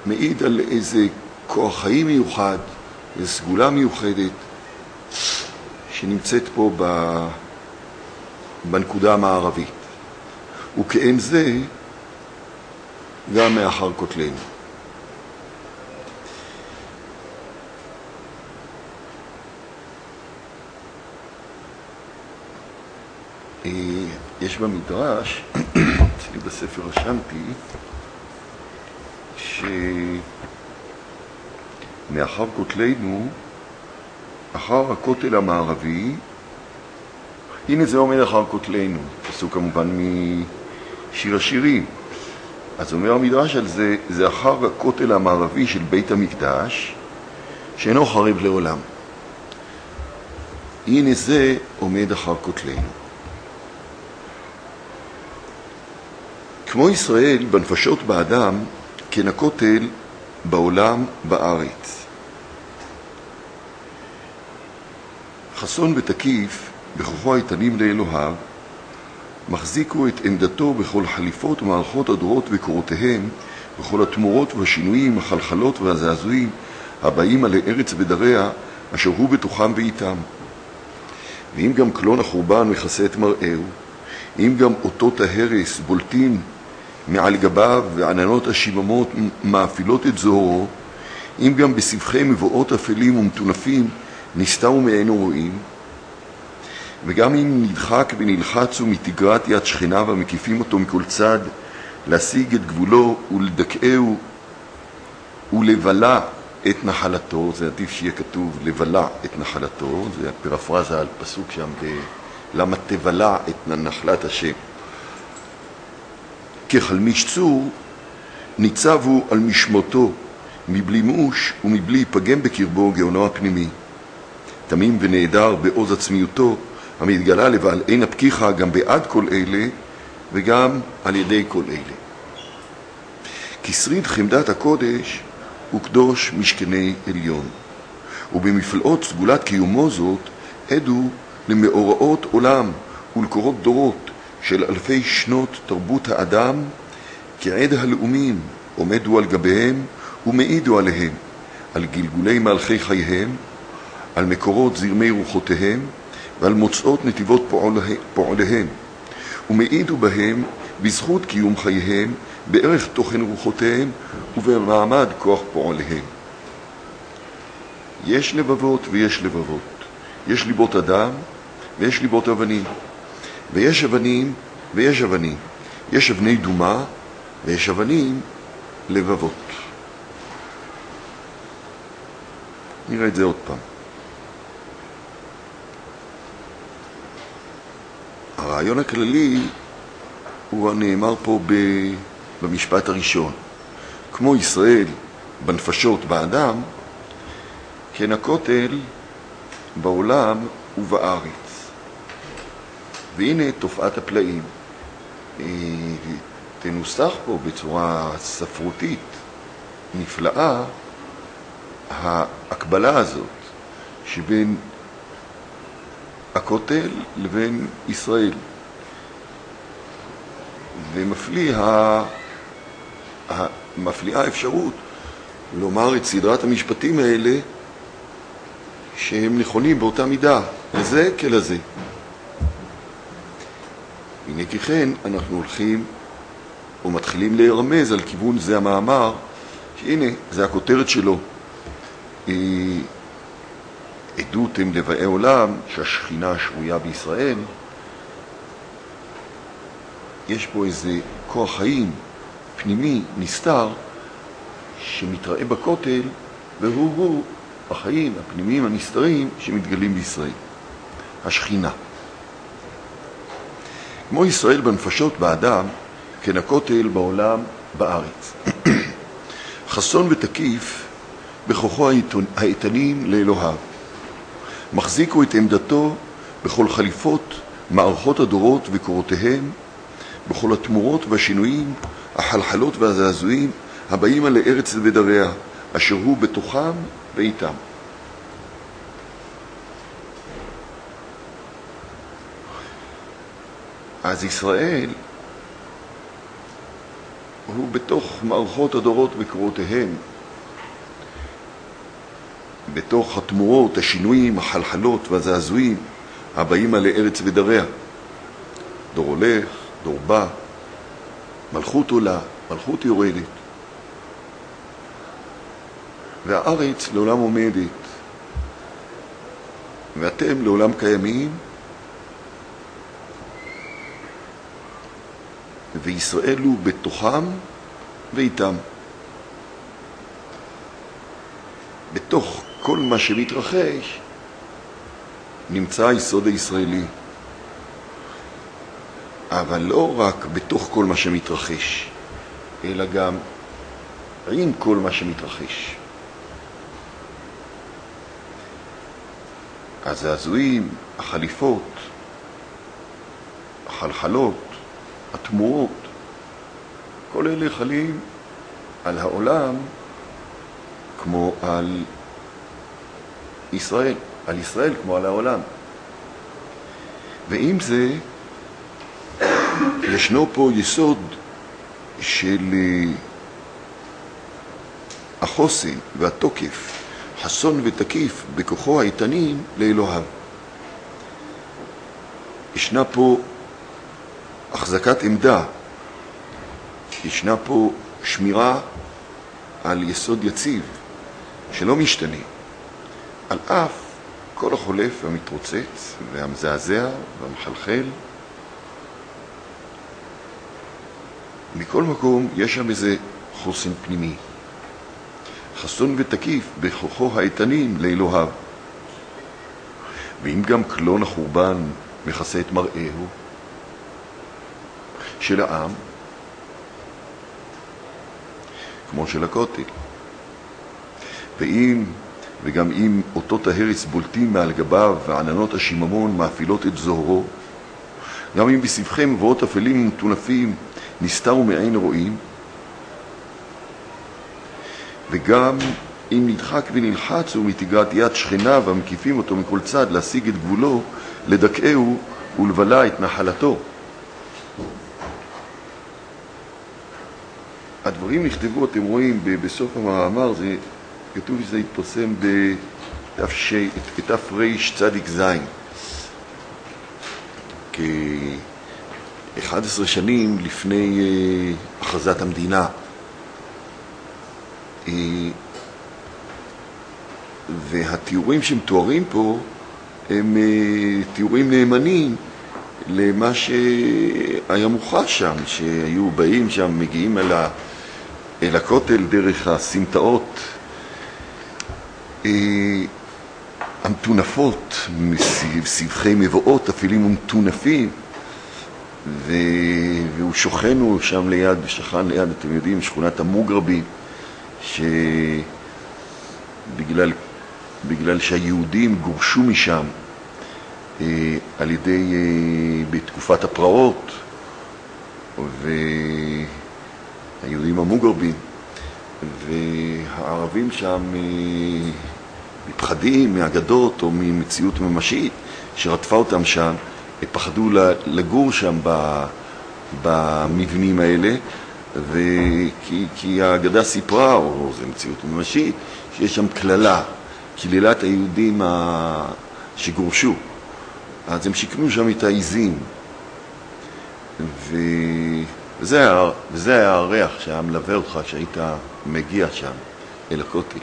מעיד על איזה כוח חיים מיוחד, איזו סגולה מיוחדת שנמצאת פה בנקודה המערבית. וכאין זה גם מאחר כותלנו. יש במדרש, אצלי בספר רשמתי, שמאחר כותלנו, אחר הכותל המערבי, הנה זה עומד אחר כותלנו, פסוק כמובן משיר השירים. אז אומר המדרש על זה, זה אחר הכותל המערבי של בית המקדש, שאינו חרב לעולם. הנה זה עומד אחר כותלנו. כמו ישראל בנפשות באדם, כן הכותל בעולם בארץ. חסון ותקיף בכוחו האיתנים לאלוהיו, מחזיקו את עמדתו בכל חליפות ומערכות הדורות וקורותיהם, בכל התמורות והשינויים, החלחלות והזעזועים, הבאים עלי ארץ בדריה, אשר הוא בתוכם ואיתם. ואם גם קלון החורבן מכסה את מראהו, אם גם אותות ההרס בולטים מעל גביו ועננות השיממות מאפילות את זוהרו, אם גם בסבכי מבואות אפלים ומטונפים נסתרו מעינו רואים, וגם אם נדחק ונלחצו מתגרת יד שכניו המקיפים אותו מכל צד, להשיג את גבולו ולדכאהו ולבלה את נחלתו, זה עדיף שיהיה כתוב לבלה את נחלתו, זה פרפרזה על פסוק שם למה תבלה את נחלת השם. כחלמיש צור ניצבו על משמותו מבלי מוש ומבלי פגם בקרבו גאונו הפנימי. תמים ונהדר בעוז עצמיותו המתגלה לבעל עין הפקיחה גם בעד כל אלה וגם על ידי כל אלה. כשריד חמדת הקודש הוא קדוש משכני עליון, ובמפלאות סגולת קיומו זאת עדו למאורעות עולם ולקורות דורות של אלפי שנות תרבות האדם, כעד הלאומים עומדו על גביהם ומעידו עליהם, על גלגולי מלכי חייהם, על מקורות זרמי רוחותיהם ועל מוצאות נתיבות פועליהם, ומעידו בהם בזכות קיום חייהם, בערך תוכן רוחותיהם ובמעמד כוח פועליהם. יש לבבות ויש לבבות, יש ליבות אדם ויש ליבות אבנים, ויש אבנים ויש אבנים, יש אבני דומה ויש אבנים לבבות. נראה את זה עוד פעם. הרעיון הכללי הוא הנאמר פה במשפט הראשון. כמו ישראל בנפשות באדם, כן הכותל בעולם ובארץ. והנה תופעת הפלאים. תנוסח פה בצורה ספרותית נפלאה ההקבלה הזאת שבין הכותל לבין ישראל. ומפליאה האפשרות לומר את סדרת המשפטים האלה שהם נכונים באותה מידה, לזה כלזה. הנה כי כן אנחנו הולכים ומתחילים להירמז על כיוון זה המאמר, שהנה זה הכותרת שלו. עדות הם לבאי עולם שהשכינה שרויה בישראל. יש פה איזה כוח חיים פנימי נסתר שמתראה בכותל, והוא החיים הפנימיים הנסתרים שמתגלים בישראל, השכינה. כמו ישראל בנפשות באדם, כן הכותל בעולם בארץ. חסון ותקיף בכוחו האיתנים לאלוהיו, מחזיקו את עמדתו בכל חליפות מערכות הדורות וקורותיהם, בכל התמורות והשינויים, החלחלות והזעזועים הבאים על הארץ ודריה, אשר הוא בתוכם ואיתם. אז ישראל הוא בתוך מערכות הדורות וקורותיהם, בתוך התמורות, השינויים, החלחלות והזעזועים הבאים על ארץ ודריה. דור הולך, דור בא, מלכות עולה, מלכות יורדת. והארץ לעולם עומדת, ואתם לעולם קיימים, וישראל הוא בתוכם ואיתם. בתוך כל מה שמתרחש נמצא היסוד הישראלי. אבל לא רק בתוך כל מה שמתרחש, אלא גם עם כל מה שמתרחש. הזעזועים, החליפות, החלחלות, התמורות, כל אלה חלים על העולם כמו על ישראל, על ישראל כמו על העולם. ועם זה ישנו פה יסוד של החוסן והתוקף, חסון ותקיף בכוחו האיתנים לאלוהיו. ישנה פה החזקת עמדה, ישנה פה שמירה על יסוד יציב שלא משתנה, על אף כל החולף והמתרוצץ והמזעזע והמחלחל. מכל מקום יש שם איזה חוסן פנימי, חסון ותקיף בכוחו האיתנים לאלוהיו. ואם גם קלון החורבן מכסה את מראהו של העם, כמו של הכותל, וגם אם אותות ההרס בולטים מעל גביו ועננות השיממון מאפילות את זוהרו, גם אם בסבכי מבואות אפלים ומטונפים נסתר ומעין רואים, וגם אם נדחק ונלחץ ומתגרת יד שכניו המקיפים אותו מכל צד להשיג את גבולו, לדכאהו ולבלה את נחלתו. הדברים נכתבו, אתם רואים, בסוף המאמר, זה כתוב שזה התפרסם בתרצ"ז, כ-11 שנים לפני הכרזת המדינה. והתיאורים שמתוארים פה הם תיאורים נאמנים למה שהיה מוכח שם, שהיו באים שם, מגיעים אל הכותל דרך הסמטאות המטונפות, מסבכי מבואות אפלים ומטונפים, והוא שוכנו שם ליד, שכן ליד, אתם יודעים, שכונת המוגרבים, בגלל שהיהודים גורשו משם על ידי, בתקופת הפרעות, והיהודים המוגרבים, והערבים שם מפחדים מהאגדות או ממציאות ממשית שרדפה אותם שם, פחדו לגור שם במבנים האלה, כי האגדה סיפרה, או זו מציאות ממשית, שיש שם כללה, כלילת היהודים שגורשו. אז הם שיקנו שם את העיזים, וזה היה הריח שהיה מלווה אותך כשהיית מגיע שם אל הכותל.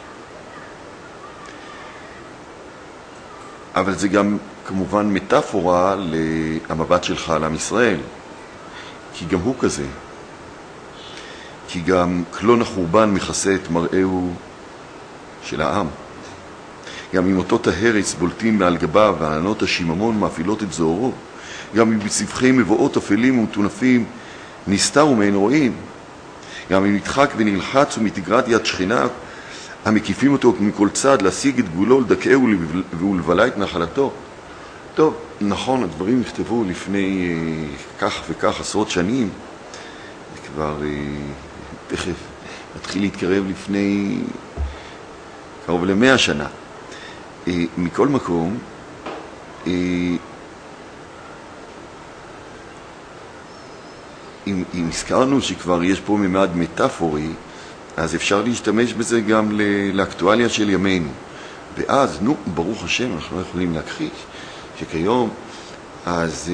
אבל זה גם כמובן מטאפורה למבט שלך על עם ישראל, כי גם הוא כזה, כי גם קלון החורבן מכסה את מראהו של העם. גם אם אותות ההרס בולטים מעל גביו ועננות השיממון מאפילות את זוהרו, גם אם בסבכי מבואות אפלים ומטונפים נסתר ומעין רואים, גם אם נדחק ונלחץ ומתגרת יד שכניו המקיפים אותו מכל צד להשיג את גבולו, לדכאהו ולבלה את נחלתו. טוב, נכון, הדברים נכתבו לפני כך וכך עשרות שנים, וכבר תכף נתחיל להתקרב לפני קרוב ל100 שנה. מכל מקום, אם הזכרנו שכבר יש פה ממד מטאפורי, אז אפשר להשתמש בזה גם לאקטואליה של ימינו. ואז, ברוך השם, אנחנו לא יכולים להכחיש שכיום, אז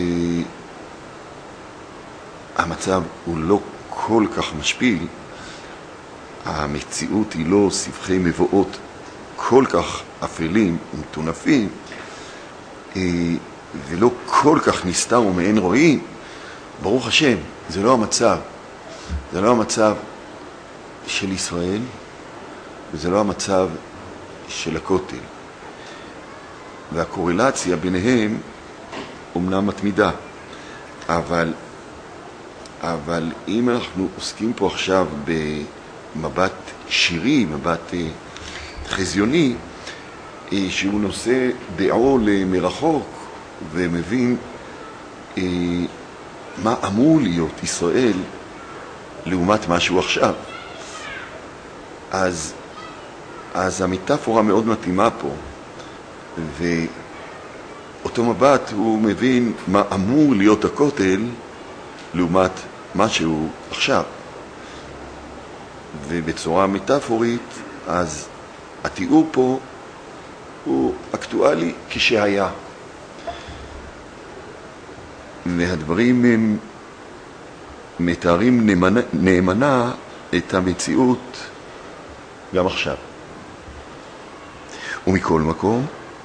המצב הוא לא כל כך משפיל, המציאות היא לא סבכי מבואות כל כך אפלים ומטונפים, ולא כל כך נסתר ומעין רואים. ברוך השם, זה לא המצב. זה לא המצב של ישראל, וזה לא המצב של הכותל. והקורלציה ביניהם אומנם מתמידה, אבל אם אנחנו עוסקים פה עכשיו במבט שירי, מבט חזיוני, שהוא נושא דעו למרחוק ומבין מה אמור להיות ישראל לעומת משהו עכשיו, אז המטאפורה מאוד מתאימה פה, ואותו מבט הוא מבין מה אמור להיות הכותל לעומת משהו עכשיו. ובצורה מטאפורית, אז התיאור פה הוא אקטואלי כשהיה. והדברים הם מתארים נאמנה את המציאות גם עכשיו. ומכל מקום,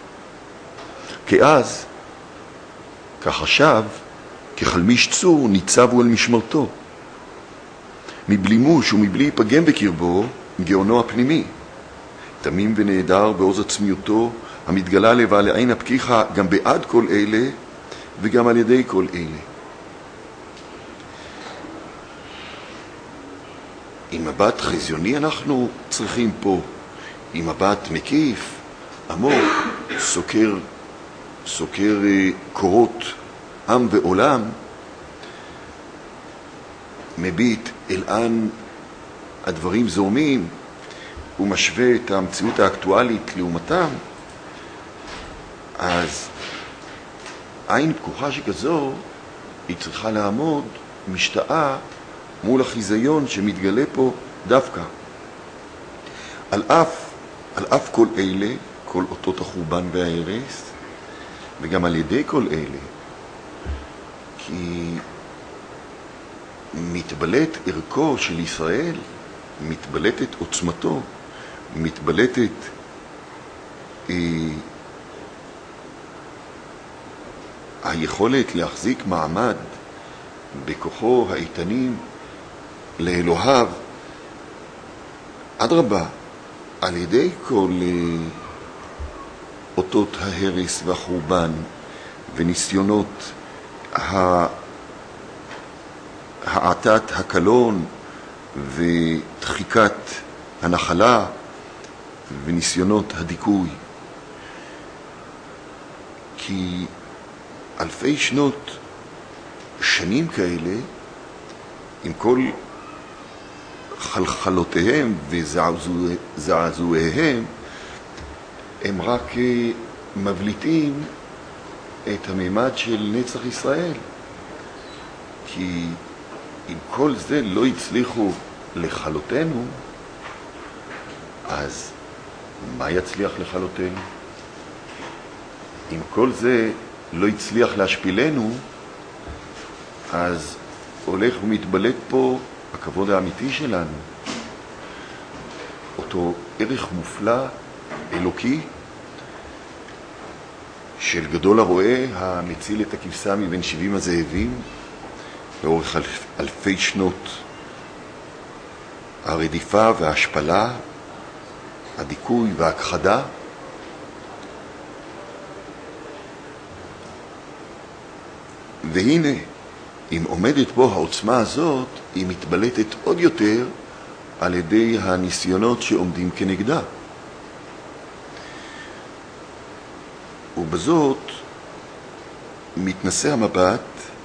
כאז, כחשב, כחלמיש צור, ניצבו על משמרתו. מבלי מוש ומבלי יפגם בקרבו, גאונו הפנימי. תמים ונהדר בעוז עצמיותו, המתגלה לבעל עין הפקיחה גם בעד כל אלה וגם על ידי כל אלה. עם מבט חזיוני אנחנו צריכים פה, עם מבט מקיף, עמוק, סוקר קורות עם ועולם, מביט אל אן הדברים זורמים ומשווה את המציאות האקטואלית לעומתם, אז עין פקוחה שכזו היא צריכה לעמוד משתאה מול החיזיון שמתגלה פה דווקא. על אף כל אלה, כל אותות החורבן וההרס, וגם על ידי כל אלה, כי מתבלט ערכו של ישראל, מתבלטת עוצמתו, מתבלטת היכולת להחזיק מעמד בכוחו האיתנים לאלוהיו, אדרבה, על ידי כל אותות ההרס והחורבן וניסיונות העתת הקלון ודחיקת הנחלה וניסיונות הדיכוי. כי אלפי שנים כאלה, עם כל חלחלותיהם וזעזועיהם, הם רק מבליטים את הממד של נצח ישראל. כי אם כל זה לא הצליחו לחלותנו, אז מה יצליח לחלותנו? אם כל זה לא הצליח להשפילנו, אז הולך ומתבלט פה הכבוד האמיתי שלנו. אותו ערך מופלא, אלוקי, של גדול הרועה המציל את הכבשה מבין 70 הזאבים, לאורך אלפי שנות הרדיפה וההשפלה, הדיכוי וההכחדה. והנה, אם עומדת בו העוצמה הזאת, היא מתבלטת עוד יותר על ידי הניסיונות שעומדים כנגדה. ובזאת מתנסה המבט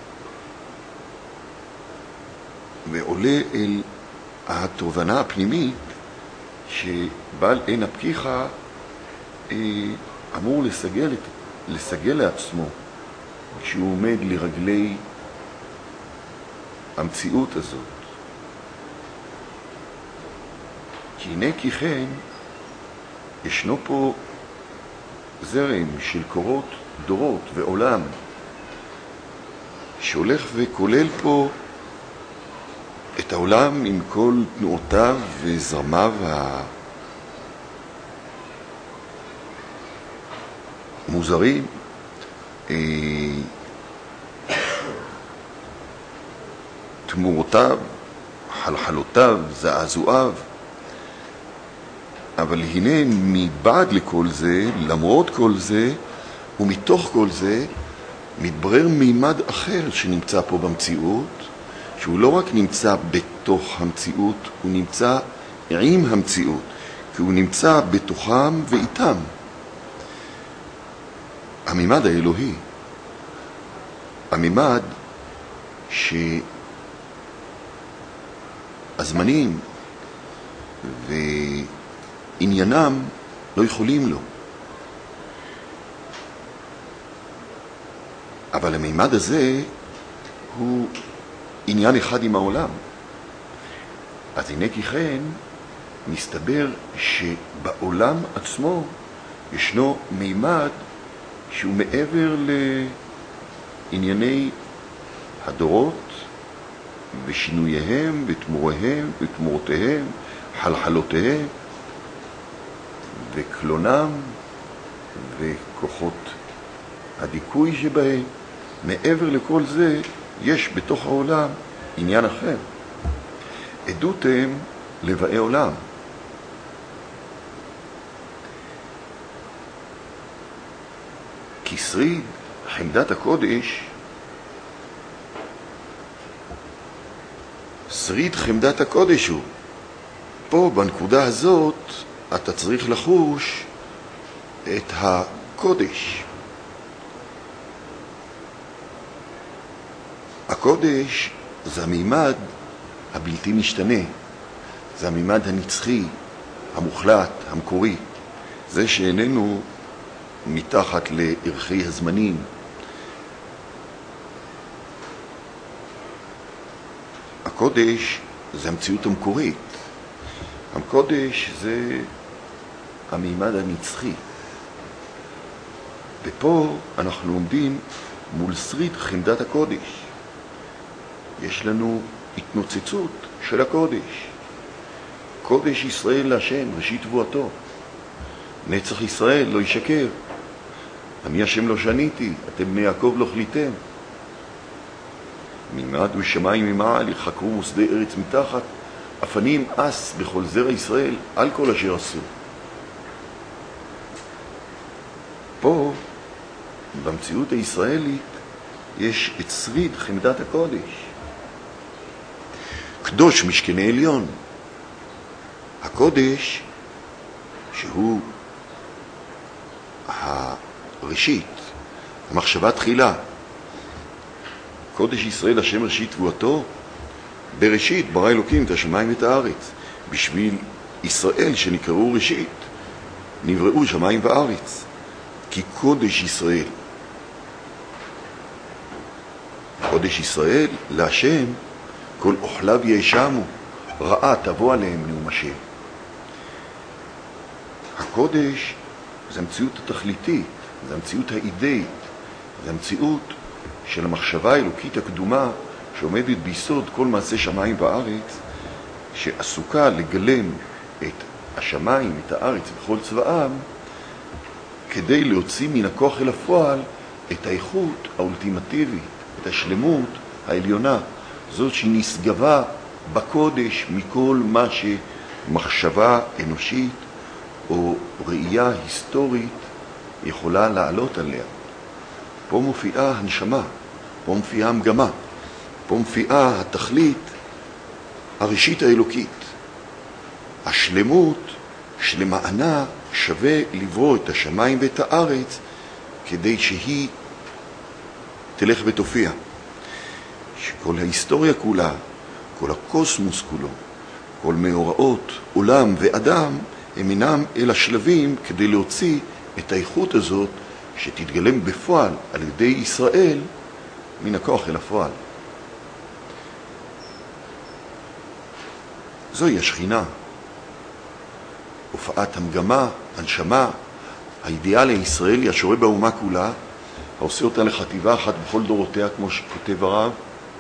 ועולה אל התובנה הפנימית שבעל עין הפקיחה אמור לסגל לעצמו כשהוא עומד לרגלי המציאות הזאת. כי הנה כי כן, ישנו פה זרם של קורות דורות ועולם, שהולך וכולל פה את העולם עם כל תנועותיו וזרמיו המוזרים, תמורותיו, חלחלותיו, זעזועיו. אבל הנה מבעד לכל זה, למרות כל זה, ומתוך כל זה, מתברר מימד אחר שנמצא פה במציאות, שהוא לא רק נמצא בתוך המציאות, הוא נמצא עם המציאות, כי הוא נמצא בתוכם ואיתם. המימד האלוהי, המימד שהזמנים ועניינם לא יכולים לו. אבל המימד הזה הוא עניין אחד עם העולם. אז הנה כי כן, מסתבר שבעולם עצמו ישנו מימד שהוא מעבר לענייני הדורות ושינוייהם ותמוריהם ותמורותיהם, חלחלותיהם וקלונם וכוחות הדיכוי שבהם. מעבר לכל זה יש בתוך העולם עניין אחר. עדות הם לבאי עולם. כי שריד חמדת הקודש, שריד חמדת הקודש הוא. פה בנקודה הזאת אתה צריך לחוש את הקודש. הקודש זה המימד הבלתי משתנה, זה המימד הנצחי, המוחלט, המקורי, זה שאיננו מתחת לערכי הזמנים. הקודש זה המציאות המקורית, הקודש זה המימד הנצחי. ופה אנחנו עומדים מול שריד חמדת הקודש. יש לנו התנוצצות של הקודש. קודש ישראל להשם, ראשית תבואתו. נצח ישראל לא ישקר. אני השם לא שניתי, אתם בני יעקב לא חליתם. ממעד ושמיים ממעל יחקרו מוסדי ארץ מתחת, אפנים אס בכל זרע ישראל על כל אשר עשו. פה, במציאות הישראלית, יש את שריד חמדת הקודש. קדוש משכני עליון. הקודש שהוא הראשית, המחשבה תחילה. קודש ישראל השם ראשית תבואתו. בראשית ברא אלוקים את השמיים ואת הארץ. בשביל ישראל שנקראו ראשית נבראו שמיים וארץ. כי קודש ישראל, קודש ישראל להשם כל אוכליו יאשמו, רעה תבוא עליהם נאום השם. הקודש זה המציאות התכליתית, זה המציאות האידאית, זה המציאות של המחשבה האלוקית הקדומה שעומדת ביסוד כל מעשה שמיים וארץ, שעסוקה לגלם את השמיים, את הארץ וכל צבאם, כדי להוציא מן הכוח אל הפועל את האיכות האולטימטיבית, את השלמות העליונה, זאת שנסגבה בקודש מכל מה שמחשבה אנושית או ראייה היסטורית יכולה לעלות עליה. פה מופיעה הנשמה, פה מופיעה המגמה, פה מופיעה התכלית הראשית האלוקית. השלמות שלמענה שווה לברוא את השמיים ואת הארץ כדי שהיא תלך ותופיע. שכל ההיסטוריה כולה, כל הקוסמוס כולו, כל מאורעות עולם ואדם הם אינם אל השלבים כדי להוציא את האיכות הזאת שתתגלם בפועל על ידי ישראל מן הכוח אל הפועל. זוהי השכינה. הופעת המגמה, הנשמה, האידיאל הישראלי השורה באומה כולה, העושה אותה לחטיבה אחת בכל דורותיה, כמו שכותב הרב.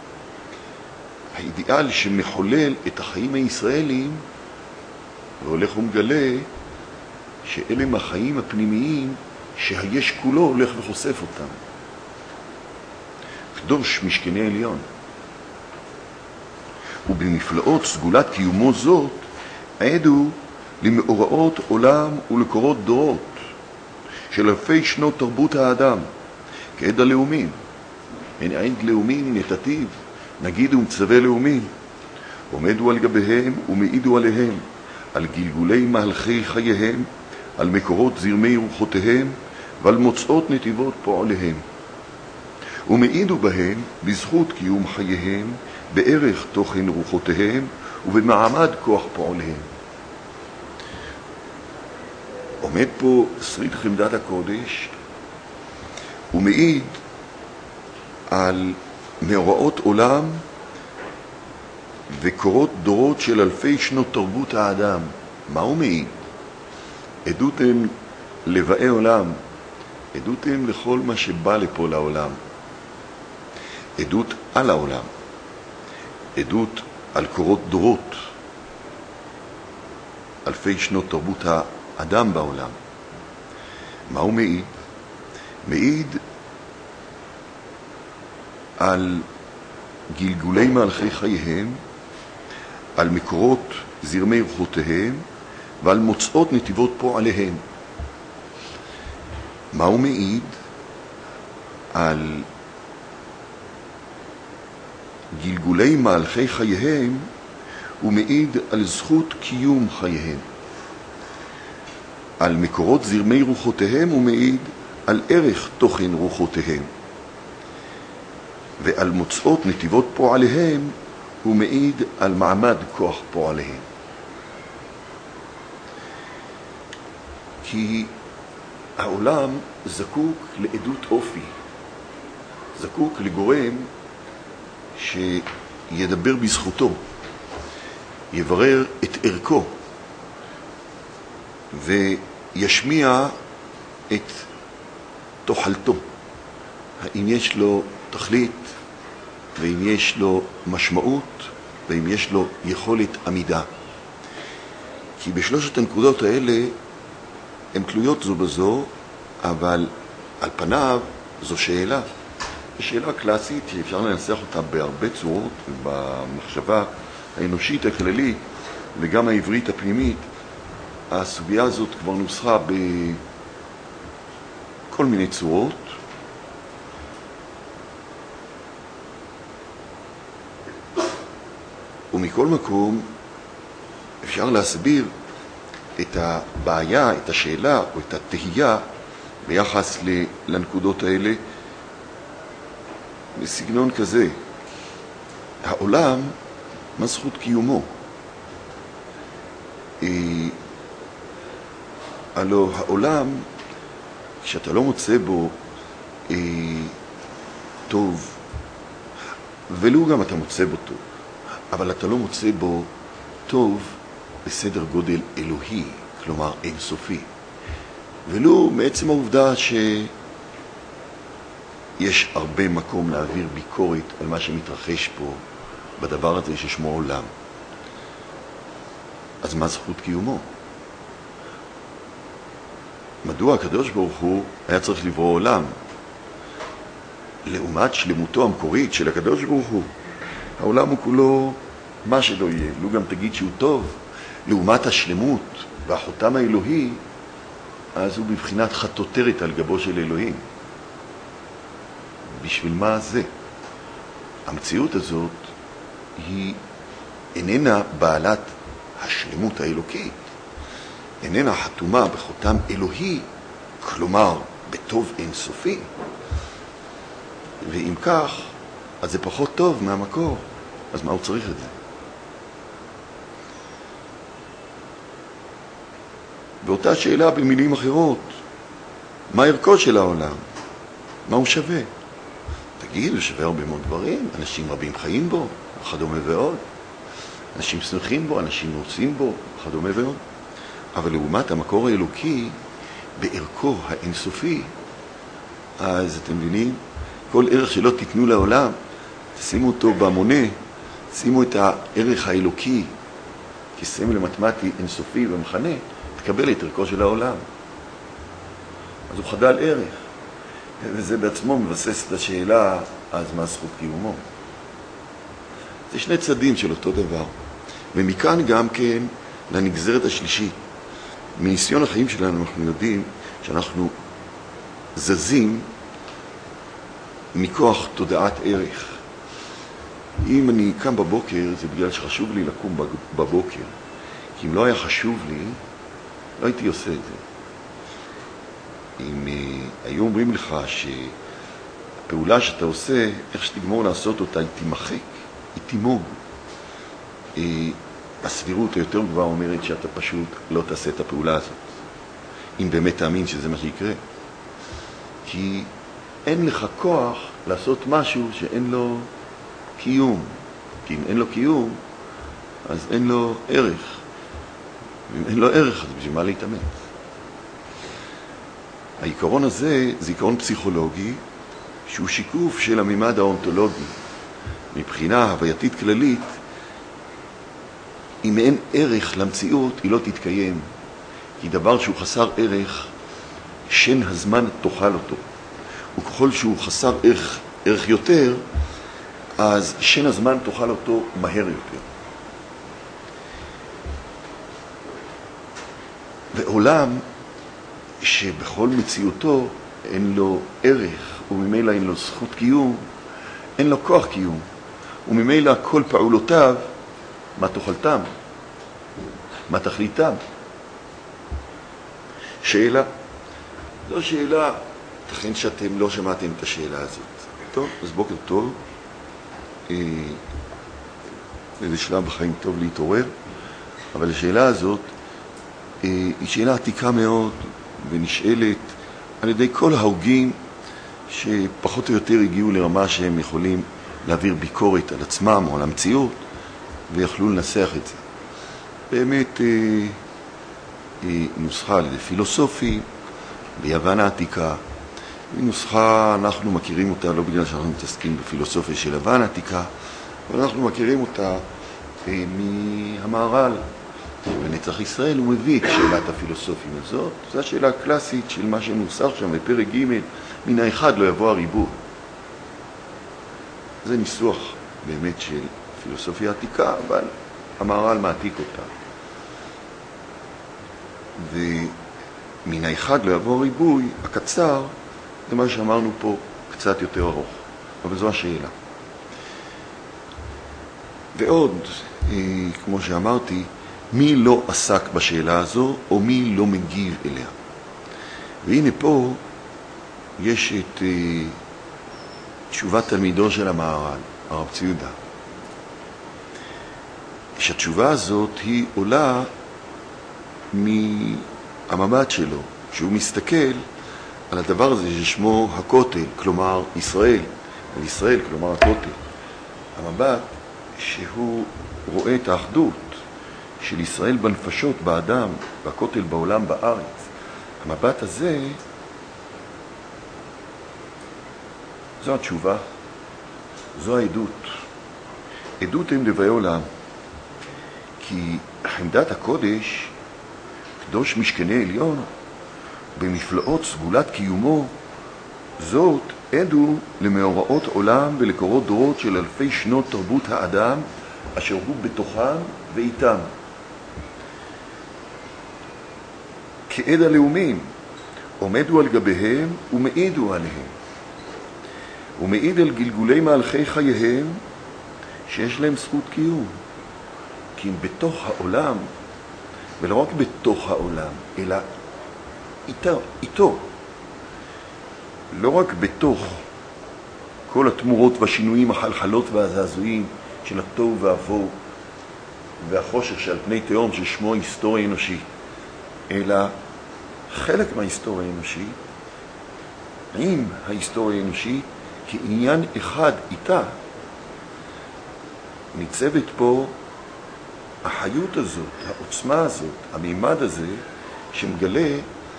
האידיאל שמחולל את החיים הישראלים והולך ומגלה שאלה הם החיים הפנימיים שהיש כולו הולך וחושף אותם. קדוש משכני עליון. ובנפלאות סגולת קיומו זאת עדו למאורעות עולם ולקורות דורות של אלפי שנות תרבות האדם כעד הלאומים. הן עד לאומים נתתיו, נגיד ומצווה לאומים, עומדו על גביהם ומעידו עליהם, על גלגולי מהלכי חייהם, על מקורות זרמי רוחותיהם ועל מוצאות נתיבות פועליהם. ומעידו בהם בזכות קיום חייהם, בערך תוכן רוחותיהם ובמעמד כוח פועליהם. עומד פה שריד חמדת הקודש ומעיד על מאורעות עולם וקורות דורות של אלפי שנות תרבות האדם. מה הוא מעיד? עדות הם לבאי עולם, עדות הם לכל מה שבא לפה לעולם, עדות על העולם, עדות על קורות דורות, אלפי שנות תרבות האדם בעולם. מה הוא מעיד? מעיד על גלגולי מהלכי חייהם, על מקורות זרמי רוחותיהם ועל מוצאות נתיבות פועליהם. מה הוא מעיד? על גלגולי מהלכי חייהם, הוא מעיד על זכות קיום חייהם. על מקורות זרמי רוחותיהם הוא מעיד על ערך תוכן רוחותיהם. ועל מוצאות נתיבות פועליהם הוא מעיד על מעמד כוח פועליהם. כי העולם זקוק לעדות אופי, זקוק לגורם שידבר בזכותו, יברר את ערכו וישמיע את תוחלתו. האם יש לו תכלית, ואם יש לו משמעות, ואם יש לו יכולת עמידה. כי בשלושת הנקודות האלה הן תלויות זו בזו, אבל על פניו זו שאלה. שאלה קלאסית שאפשר לנסח אותה בהרבה צורות, במחשבה האנושית הכללית וגם העברית הפנימית. הסוגיה הזאת כבר נוסחה בכל מיני צורות. ומכל מקום אפשר להסביר את הבעיה, את השאלה או את התהייה ביחס לנקודות האלה בסגנון כזה. העולם, מה זכות קיומו? הלא העולם, כשאתה לא מוצא בו טוב, ולו גם אתה מוצא בו טוב, אבל אתה לא מוצא בו טוב בסדר גודל אלוהי, כלומר אינסופי. ולו מעצם העובדה שיש הרבה מקום להעביר ביקורת על מה שמתרחש פה בדבר הזה ששמו עולם. אז מה זכות קיומו? מדוע הקדוש ברוך הוא היה צריך לברוא עולם? לעומת שלמותו המקורית של הקדוש ברוך הוא, העולם הוא כולו מה שלא יהיה. לו גם תגיד שהוא טוב, לעומת השלמות והחותם האלוהי, אז הוא בבחינת חטוטרת על גבו של אלוהים. בשביל מה זה? המציאות הזאת היא איננה בעלת השלמות האלוקית, איננה חתומה בחותם אלוהי, כלומר בטוב אינסופי. ואם כך, אז זה פחות טוב מהמקור. אז מה הוא צריך את זה? באותה שאלה במילים אחרות, מה ערכו של העולם? מה הוא שווה? תגיד, הוא שווה הרבה מאוד דברים, אנשים רבים חיים בו, וכדומה ועוד. אנשים שמחים בו, אנשים רוצים בו, וכדומה ועוד. אבל לעומת המקור האלוקי, בערכו האינסופי, אז אתם מבינים, כל ערך שלא תיתנו לעולם, תשימו אותו במונה, שימו את הערך האלוקי כסמל מתמטי אינסופי במחנה, תקבל את ערכו של העולם. אז הוא חדל ערך, וזה בעצמו מבסס את השאלה, אז מה זכות קיומו? זה שני צדדים של אותו דבר. ומכאן גם כן לנגזרת השלישית. מניסיון החיים שלנו אנחנו יודעים שאנחנו זזים מכוח תודעת ערך. אם אני קם בבוקר, זה בגלל שחשוב לי לקום בבוקר. כי אם לא היה חשוב לי, לא הייתי עושה את זה. אם היו אומרים לך שהפעולה שאתה עושה, איך שתגמור לעשות אותה, היא תימחק, היא תימוג. הסבירות היותר גבוהה אומרת שאתה פשוט לא תעשה את הפעולה הזאת. אם באמת תאמין שזה מה שיקרה. כי אין לך כוח לעשות משהו שאין לו קיום. כי אם אין לו קיום, אז אין לו ערך. ואם אין לו ערך, אז בשביל מה להתאמץ? העיקרון הזה זה עיקרון פסיכולוגי, שהוא שיקוף של הממד האונתולוגי. מבחינה הווייתית כללית, אם אין ערך למציאות, היא לא תתקיים. כי דבר שהוא חסר ערך, שן הזמן תאכל אותו. וככל שהוא חסר ערך יותר, אז שן הזמן תאכל אותו מהר יותר. ועולם שבכל מציאותו אין לו ערך, וממילא אין לו זכות קיום, אין לו כוח קיום, וממילא כל פעולותיו, מה תאכלתם? מה תכליתם? שאלה. זו שאלה, תכן שאתם לא שמעתם את השאלה הזאת. טוב, אז בוקר טוב. איזה שלב בחיים טוב להתעורר, אבל השאלה הזאת היא שאלה עתיקה מאוד ונשאלת על ידי כל ההוגים שפחות או יותר הגיעו לרמה שהם יכולים להעביר ביקורת על עצמם או על המציאות ויכלו לנסח את זה. באמת היא נוסחה על ידי פילוסופים ביוון העתיקה. היא נוסחה, אנחנו מכירים אותה לא בגלל שאנחנו מתעסקים בפילוסופיה של יוון העתיקה, אבל אנחנו מכירים אותה מהמהר"ל. בנצח ישראל הוא מביא את שאלת הפילוסופים הזאת. זו השאלה הקלאסית של מה שנוסח שם בפרק ג' מן האחד לא יבוא הריבוי. זה ניסוח באמת של פילוסופיה עתיקה, אבל המהר"ל מעתיק אותה. ומן האחד לא יבוא הריבוי, הקצר, זה מה שאמרנו פה קצת יותר ארוך. אבל זו השאלה. ועוד, כמו שאמרתי, מי לא עסק בשאלה הזו, או מי לא מגיב אליה. והנה פה יש את תשובת תלמידו של המהר"ל, הרב ציודה. שהתשובה הזאת היא עולה מהמבט שלו, שהוא מסתכל על הדבר הזה ששמו הכותל, כלומר ישראל, על ישראל, כלומר הכותל. המבט שהוא רואה את האחדות של ישראל בנפשות, באדם, והכותל בעולם, בארץ. המבט הזה, זו התשובה, זו העדות. עדות הם דברי עולם. כי חמדת הקודש, קדוש משכני עליון, במפלאות סגולת קיומו, זאת עדו למאורעות עולם ולקורות דורות של אלפי שנות תרבות האדם, אשר הוא בתוכם ואיתם. כעד הלאומים, עומדו על גביהם ומעידו עליהם. ומעיד על גלגולי מהלכי חייהם שיש להם זכות קיום. כי אם בתוך העולם, ולא רק בתוך העולם, אלא איתו. לא רק בתוך כל התמורות והשינויים, החלחלות והזעזועים של התוהו והבוהו והחושך שעל פני תהום ששמו היסטוריה אנושית, אלא חלק מההיסטוריה האנושית, עם ההיסטוריה האנושית, כעניין אחד איתה, ניצבת פה החיות הזאת, העוצמה הזאת, המימד הזה, שמגלה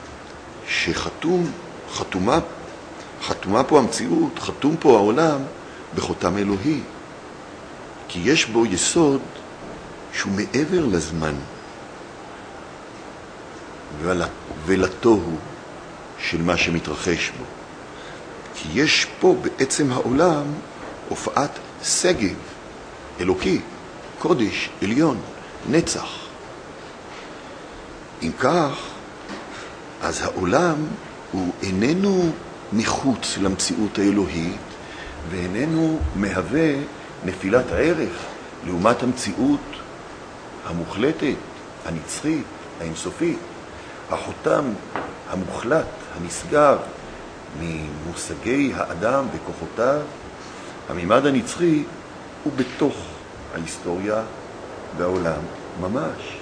חתומה פה המציאות, חתום פה העולם בחותם אלוהי. כי יש בו יסוד שהוא מעבר לזמן ולתוהו של מה שמתרחש בו. כי יש פה בעצם העולם הופעת סגב אלוקי, קודש, עליון, נצח. אם כך, אז העולם הוא איננו מחוץ למציאות האלוהית, ואיננו מהווה נפילת ערך לעומת המציאות המוחלטת, הנצחית, האינסופית. החותם המוחלט, הנסגר ממושגי האדם וכוחותיו, הממד הנצחי הוא בתוך ההיסטוריה והעולם ממש.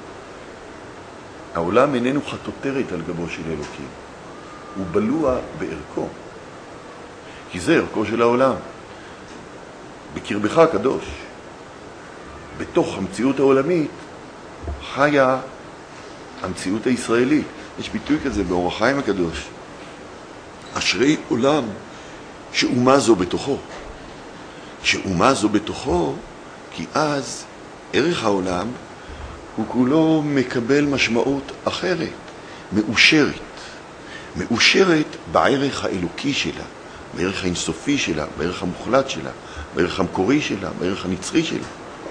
העולם איננו חטוטרת על גבו של אלוקים, הוא בלוע בערכו, כי זה ערכו של העולם. בקרבך הקדוש, בתוך המציאות העולמית, חיה המציאות הישראלית. יש ביטוי כזה באור החיים הקדוש. אשרי עולם שאומה זו בתוכו. שאומה זו בתוכו, כי אז ערך העולם הוא כולו מקבל משמעות אחרת, מאושרת. מאושרת בערך האלוקי שלה, בערך האינסופי שלה, בערך המוחלט שלה, בערך המקורי שלה, בערך הנצחי שלה.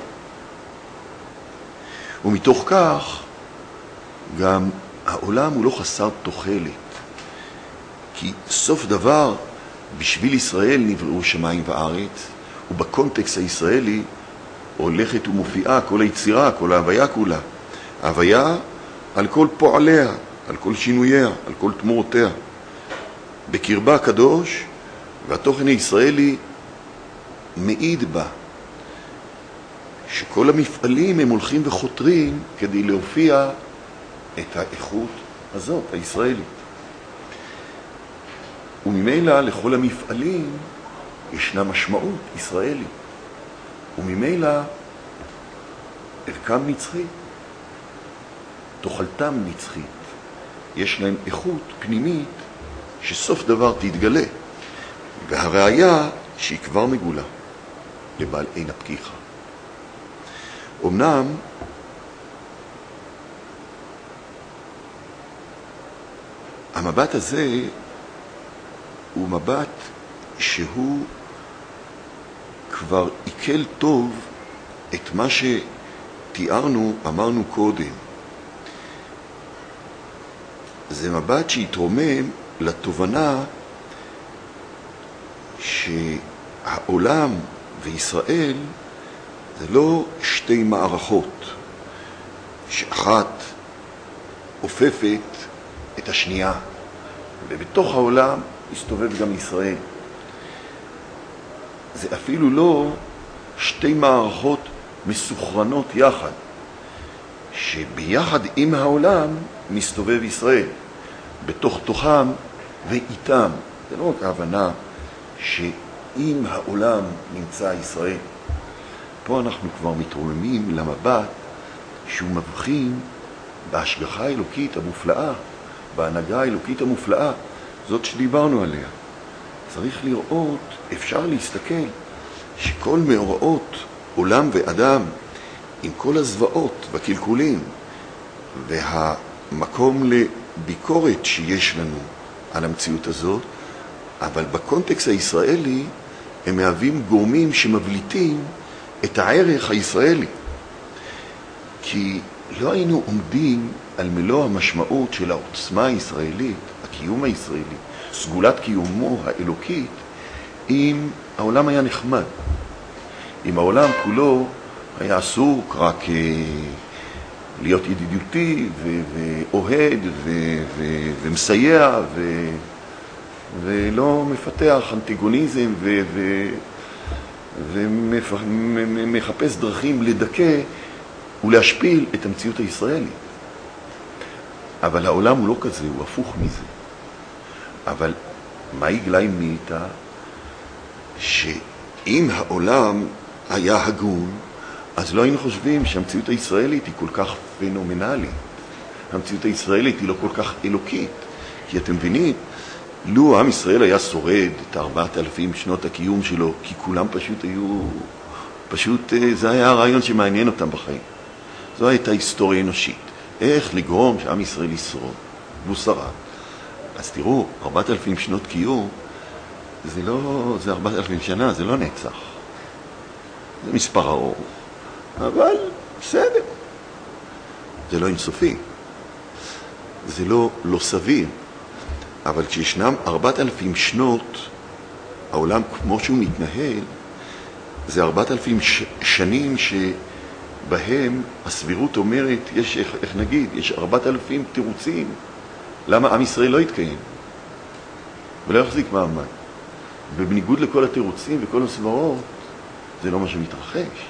ומתוך כך גם העולם הוא לא חסר תוחלת, כי סוף דבר בשביל ישראל נבראו שמיים וארץ, ובקונטקסט הישראלי הולכת ומופיעה כל היצירה, כל ההוויה כולה. ההוויה על כל פועליה, על כל שינוייה, על כל תמורותיה. בקרבה הקדוש, והתוכן הישראלי מעיד בה שכל המפעלים הם הולכים וחותרים כדי להופיע את האיכות הזאת, הישראלית. וממילא לכל המפעלים ישנה משמעות ישראלית. וממילא ערכם נצחי, תוכלתם נצחית. יש להם איכות פנימית שסוף דבר תתגלה. והראיה שהיא כבר מגולה לבעל עין הפקיחה. אמנם המבט הזה הוא מבט שהוא כבר עיכל טוב את מה שתיארנו, אמרנו קודם. זה מבט שהתרומם לתובנה שהעולם וישראל זה לא שתי מערכות שאחת אופפת את השנייה, ובתוך העולם מסתובב גם ישראל. זה אפילו לא שתי מערכות מסוכרנות יחד, שביחד עם העולם מסתובב ישראל, בתוך תוכם ואיתם. זה לא רק ההבנה שעם העולם נמצא ישראל. פה אנחנו כבר מתרוממים למבט שהוא מבחין בהשגחה האלוקית המופלאה, בהנהגה האלוקית המופלאה, זאת שדיברנו עליה. צריך לראות, אפשר להסתכל, שכל מאורעות עולם ואדם, עם כל הזוועות והקלקולים, והמקום לביקורת שיש לנו על המציאות הזאת, אבל בקונטקסט הישראלי הם מהווים גורמים שמבליטים את הערך הישראלי. כי לא היינו עומדים על מלוא המשמעות של העוצמה הישראלית, הקיום הישראלי, סגולת קיומו האלוקית, אם העולם היה נחמד. אם העולם כולו היה עסוק רק להיות ידידותי ואוהד ומסייע ולא מפתח אנטיגוניזם ומחפש דרכים לדכא ולהשפיל את המציאות הישראלית. אבל העולם הוא לא כזה, הוא הפוך מזה. אבל מה יגלה מאיתה? שאם העולם היה הגון, אז לא היינו חושבים שהמציאות הישראלית היא כל כך פנומנלית. המציאות הישראלית היא לא כל כך אלוקית. כי אתם מבינים, לו עם ישראל היה שורד את 4,000 שנות הקיום שלו, כי כולם פשוט זה היה הרעיון שמעניין אותם בחיים. זו הייתה היסטוריה אנושית. איך לגרום שעם ישראל ישרוד, והוא שרד. אז תראו, 4,000 שנות קיום, זה 4,000 שנה, זה לא נצח. זה מספר ארוך. אבל בסדר. זה לא אינסופי. זה לא סביר. אבל כשישנם 4,000 שנות, העולם כמו שהוא מתנהל, זה 4,000 שנים שבהם הסבירות אומרת, איך נגיד, יש 4,000 תירוצים, למה עם ישראל לא יתקיים ולא יחזיק מעמד. ובניגוד לכל התירוצים וכל הסברות, זה לא מה שמתרחש.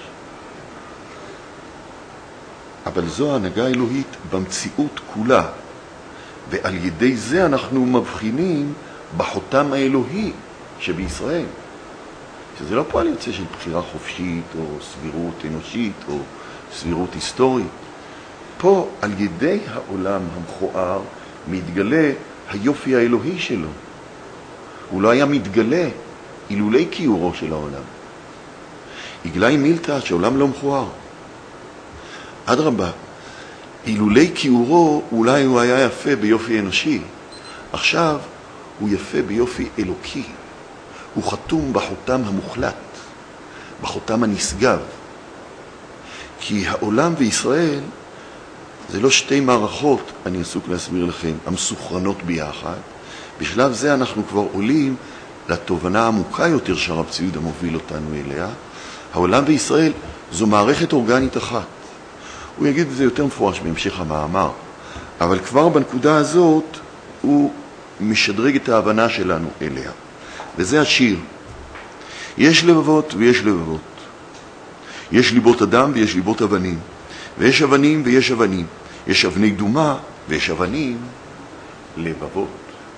אבל זו ההנהגה האלוהית במציאות כולה, ועל ידי זה אנחנו מבחינים בחותם האלוהי שבישראל. שזה לא פועל יוצא של בחירה חופשית או סבירות אנושית או סבירות היסטורית. פה על ידי העולם המכוער מתגלה היופי האלוהי שלו. הוא לא היה מתגלה אילולי קיורו של העולם. יגלה עם מילתא שהעולם לא מכוער. אדרבה, אילולי קיורו אולי הוא היה יפה ביופי אנושי. עכשיו הוא יפה ביופי אלוקי. הוא חתום בחותם המוחלט, בחותם הנשגב. כי העולם וישראל זה לא שתי מערכות, אני עסוק להסביר לכם, המסוכרנות ביחד. בשלב זה אנחנו כבר עולים לתובנה העמוקה יותר שהרב ציודה מוביל אותנו אליה. העולם וישראל זו מערכת אורגנית אחת. הוא יגיד את זה יותר מפורש בהמשך המאמר, אבל כבר בנקודה הזאת הוא משדרג את ההבנה שלנו אליה. וזה השיר. יש לבבות ויש לבבות. יש ליבות אדם ויש ליבות אבנים. ויש אבנים ויש אבנים. יש אבני דומה ויש אבנים לבבות.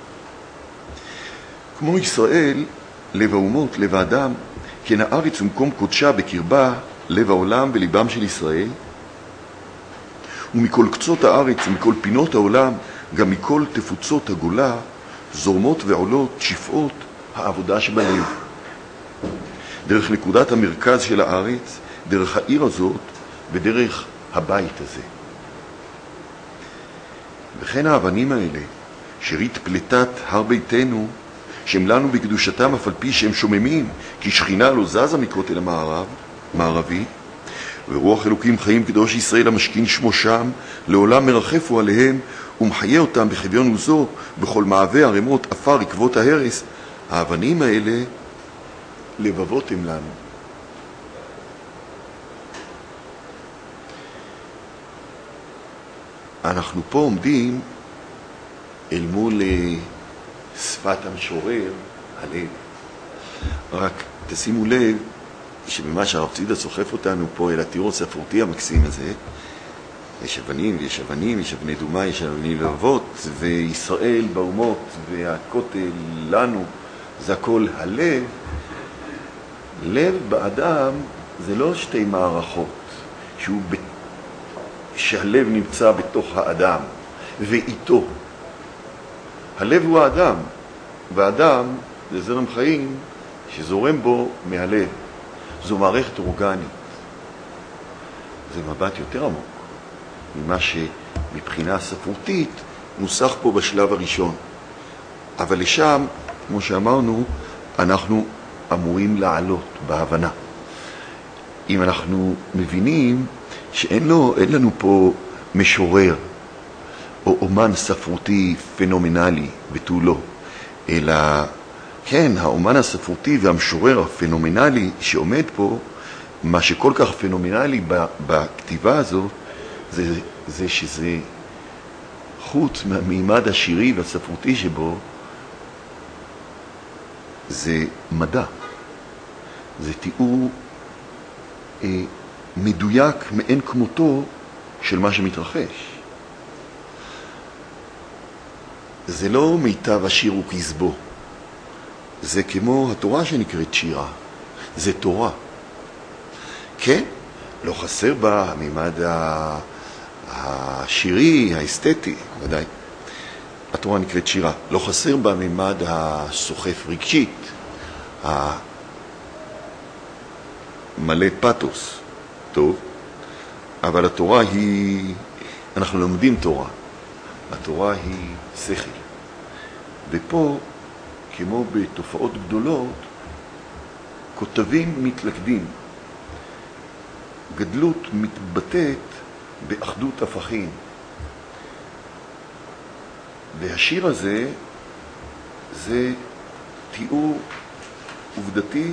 כמו ישראל, לב האומות, לב האדם, כן הארץ ומקום קודשה בקרבה, לב העולם וליבם של ישראל. ומכל קצות הארץ ומכל פינות העולם, גם מכל תפוצות הגולה, זורמות ועולות שפעות העבודה שבלב. דרך נקודת המרכז של הארץ, דרך העיר הזאת ודרך הבית הזה. וכן האבנים האלה, שרית פלטת הר ביתנו, שהם לנו בקדושתם אף על פי שהם שוממים, כי שכינה לא זזה מכותל המערבי, ורוח אלוקים חיים קדוש ישראל המשכין שמו שם, לעולם מרחפו עליהם ומחיה אותם בחביון עוזו, בכל מעווה ערימות עפר עקבות ההרס. האבנים האלה לבבות הם לנו. אנחנו פה עומדים אל מול שפת המשורר, הלב. רק תשימו לב שבמה שהרב ציודה סוחף אותנו פה אל התיאור הספרותי המקסים הזה, יש אבנים ויש אבנים, יש אבני דומה, יש אבני לבבות, וישראל באומות והכותל לנו, זה הכל הלב. לב באדם זה לא שתי מערכות, שהלב נמצא בתוך האדם ואיתו. הלב הוא האדם, והאדם זה זרם חיים שזורם בו מהלב. זו מערכת אורגנית. זה מבט יותר עמוק ממה שמבחינה ספרותית נוסח פה בשלב הראשון. אבל לשם, כמו שאמרנו, אנחנו אמורים לעלות בהבנה. אם אנחנו מבינים שאין לנו פה משורר או אומן ספרותי פנומנלי בתולו, אלא כן, האומן הספרותי והמשורר הפנומנלי שעומד פה, מה שכל כך פנומנלי בכתיבה הזאת, זה שזה חוץ מהמימד השירי והספרותי שבו, זה מדע. זה תיאור מדויק מאין כמותו של מה שמתרחש. זה לא מיטב השיר וכזבו. זה כמו התורה שנקראת שירה. זה תורה. כן, לא חסר בה הממד השירי, האסתטי, ודאי. התורה נקראת שירה. לא חסר בה הממד הסוחף רגשית, המלא פתוס. טוב, אבל התורה היא, אנחנו לומדים תורה. התורה היא שכל. ופה, כמו בתופעות גדולות, כותבים מתלכדים. גדלות מתבטאת באחדות הפכים. והשיר הזה זה תיאור עובדתי,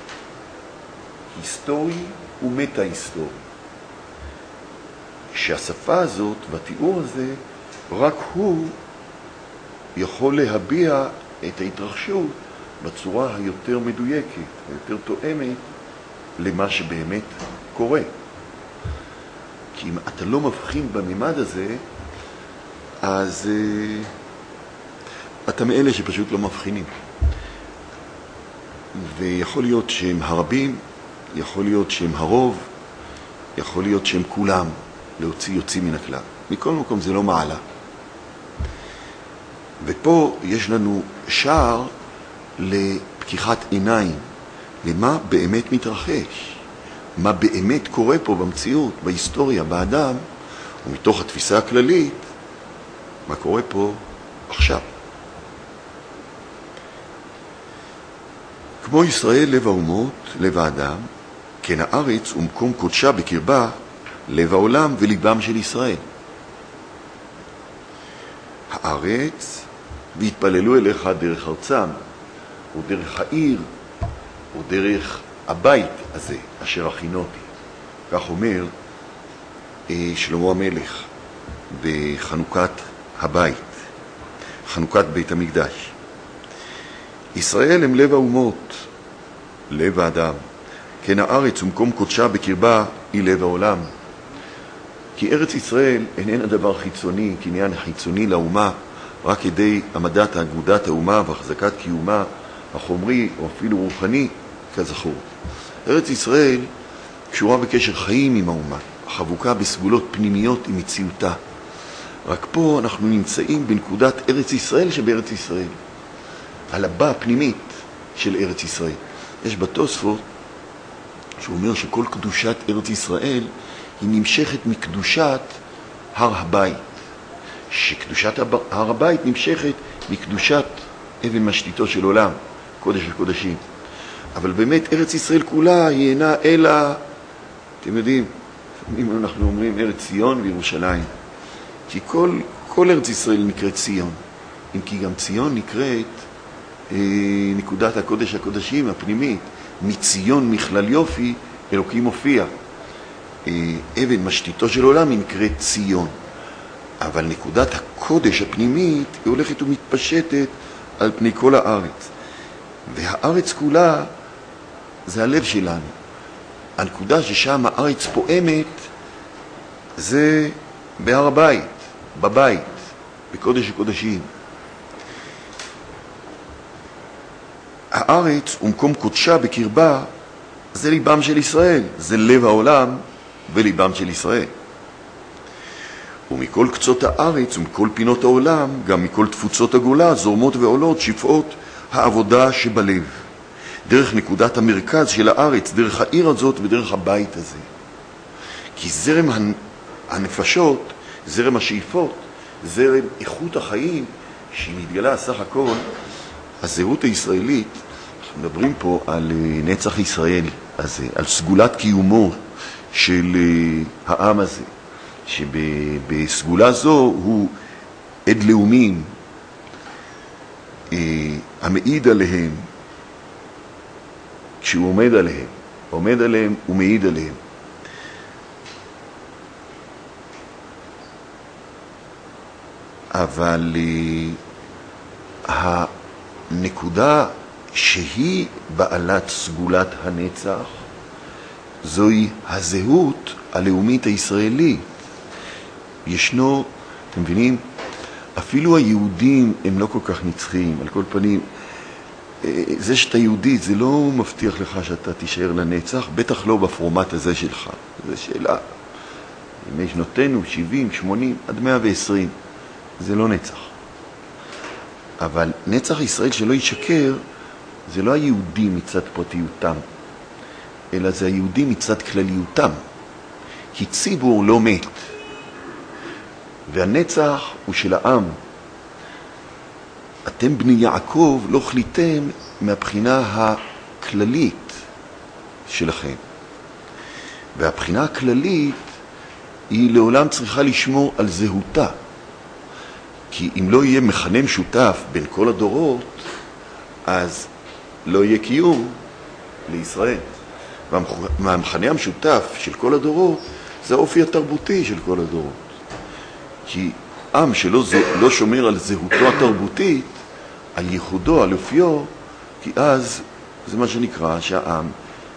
היסטורי ומטה-היסטורי. שהשפה הזאת והתיאור הזה, רק הוא יכול להביע את ההתרחשות בצורה היותר מדויקת, היותר תואמת למה שבאמת קורה. כי אם אתה לא מבחין בממד הזה, אז אתה מאלה שפשוט לא מבחינים. ויכול להיות שהם הרבים, יכול להיות שהם הרוב, יכול להיות שהם כולם, להוציא יוצאים מן הכלל. מכל מקום זה לא מעלה. ופה יש לנו שער לפקיחת עיניים, למה באמת מתרחש, מה באמת קורה פה במציאות, בהיסטוריה, באדם, ומתוך התפיסה הכללית, מה קורה פה עכשיו. כמו ישראל לב האומות, לב האדם, כן הארץ ומקום קודשה בקרבה, לב העולם וליבם של ישראל. הארץ, והתפללו אליך דרך ארצם, או דרך העיר, או דרך הבית הזה, אשר הכינותי. כך אומר שלמה המלך בחנוכת הבית, חנוכת בית המקדש. ישראל הם לב האומות, לב האדם, כן הארץ ומקום קודשה בקרבה היא לב העולם. כי ארץ ישראל איננה דבר חיצוני, קניין חיצוני לאומה, רק כדי עמדת אגודת האומה והחזקת קיומה החומרי או אפילו רוחני, כזכור. ארץ ישראל קשורה בקשר חיים עם האומה, חבוקה בסגולות פנימיות עם מציאותה. רק פה אנחנו נמצאים בנקודת ארץ ישראל שבארץ ישראל, הלבה הפנימית של ארץ ישראל. יש בתוספות שהוא אומר שכל קדושת ארץ ישראל היא נמשכת מקדושת הר הבית, שקדושת הר הבית נמשכת מקדושת אבן משתיתו של עולם, קודש הקודשים. אבל באמת ארץ ישראל כולה היא אינה אלא, אתם יודעים, אם אנחנו אומרים ארץ ציון וירושלים, כי כל ארץ ישראל נקראת ציון, אם כי גם ציון נקראת נקודת הקודש הקודשים הפנימית, מציון מכלל יופי אלוקים מופיע. אבן משתיתו של עולם היא נקראת ציון, אבל נקודת הקודש הפנימית היא הולכת ומתפשטת על פני כל הארץ, והארץ כולה זה הלב שלנו. הנקודה ששם הארץ פועמת זה בהר הבית, בבית, בקודש הקודשים. הארץ ומקום קודשה בקרבה זה ליבם של ישראל, זה לב העולם וליבם של ישראל. ומכל קצות הארץ ומכל פינות העולם, גם מכל תפוצות הגולה, זורמות ועולות שפעות העבודה שבלב. דרך נקודת המרכז של הארץ, דרך העיר הזאת ודרך הבית הזה. כי זרם הנפשות, זרם השאיפות, זרם איכות החיים, שהיא מתגלה סך הכל, הזהות הישראלית, אנחנו מדברים פה על נצח ישראל הזה, על סגולת קיומו של העם הזה, שבסגולה זו הוא עד לאומים, המעיד עליהם, כשהוא עומד עליהם ומעיד עליהם. אבל הנקודה שהיא בעלת סגולת הנצח, זוהי הזהות הלאומית הישראלית. ישנו, אתם מבינים, אפילו היהודים הם לא כל כך נצחיים, על כל פנים, זה שאתה יהודי, זה לא מבטיח לך שאתה תישאר לנצח, בטח לא בפורמט הזה שלך. זו שאלה. אם יש נותנו 70, 80, עד 120, זה לא נצח. אבל נצח ישראל שלא ישקר, זה לא היהודי מצד פרטיותם, אלא זה היהודי מצד כלליותם. כי ציבור לא מת. והנצח הוא של העם. אתם בני יעקב לא חליתם מהבחינה הכללית שלכם. והבחינה הכללית היא לעולם צריכה לשמור על זהותה. כי אם לא יהיה מכנה משותף בין כל הדורות, אז לא יהיה קיום לישראל. והמכנה המשותף של כל הדורות זה האופי התרבותי של כל הדורות. כי עם שלא שומר על זהותו התרבותית, על ייחודו, על אופיו, כי אז זה מה שנקרא שהעם